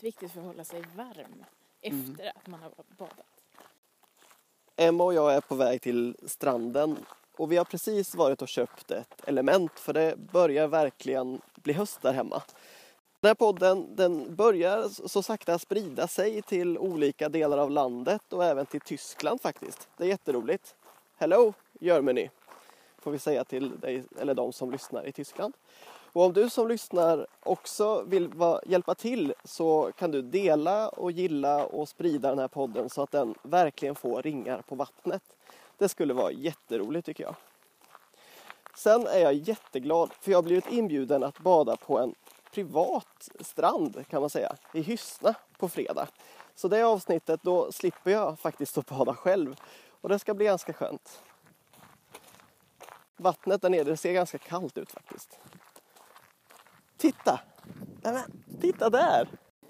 väldigt viktigt för att hålla sig varm efter att man har badat. Emma och jag är på väg till stranden och vi har precis varit och köpt ett element för det börjar verkligen bli höst där hemma. Den här podden den börjar så sakta sprida sig till olika delar av landet och även till Tyskland faktiskt. Det är jätteroligt. Hello Germany får vi säga till dig eller de som lyssnar i Tyskland. Och om du som lyssnar också vill hjälpa till så kan du dela och gilla och sprida den här podden så att den verkligen får ringar på vattnet. Det skulle vara jätteroligt tycker jag. Sen är jag jätteglad för jag har blivit inbjuden att bada på en privat strand kan man säga i Hyssna på fredag. Så det avsnittet då slipper jag faktiskt att bada själv och det ska bli ganska skönt. Vattnet där nere ser ganska kallt ut faktiskt. Titta! Nämen, titta där!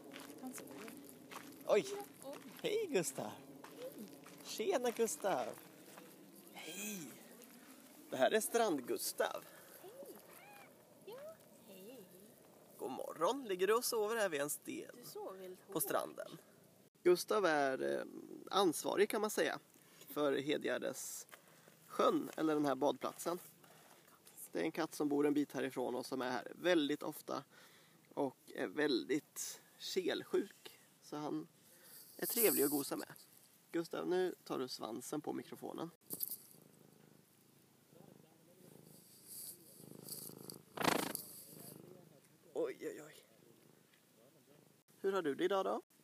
Oj! Hej Gustav! Tjena Gustav! Hej! Det här är Strand-Gustav. Hej. God morgon! Ligger du och sover här vid en sten på stranden? Gustav är ansvarig kan man säga för Hedgärdes sjön eller den här badplatsen. Det är en katt som bor en bit härifrån och som är här väldigt ofta och är väldigt kelsjuk. Så han är trevlig att gosa med. Gustav, nu tar du svansen på mikrofonen. Oj, oj, oj. Hur har du det idag då?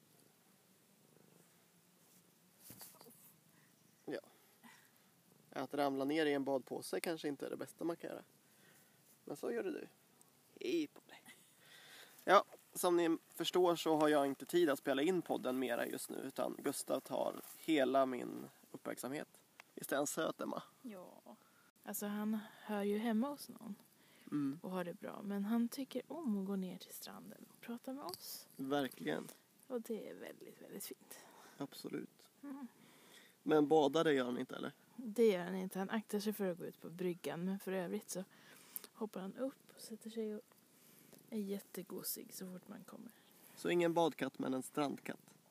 Ja. Att ramla ner i en badpåse kanske inte är det bästa man kan göra. Men så gör det du. Hej på dig. Ja, som ni förstår så har jag inte tid att spela in podden mera just nu. Utan Gustav tar hela min uppmärksamhet. Visst är han söt, Emma? Ja. Alltså han hör ju hemma hos någon. Och har det bra. Men han tycker om att gå ner till stranden och prata med oss. Verkligen. Och det är väldigt, väldigt fint. Absolut. Men badar det gör han inte eller? Det gör han inte. Han aktar sig för att gå ut på bryggan. Men för övrigt så hoppar han upp och sätter sig och är jättegosig så fort man kommer. Så ingen badkatt men en strandkatt?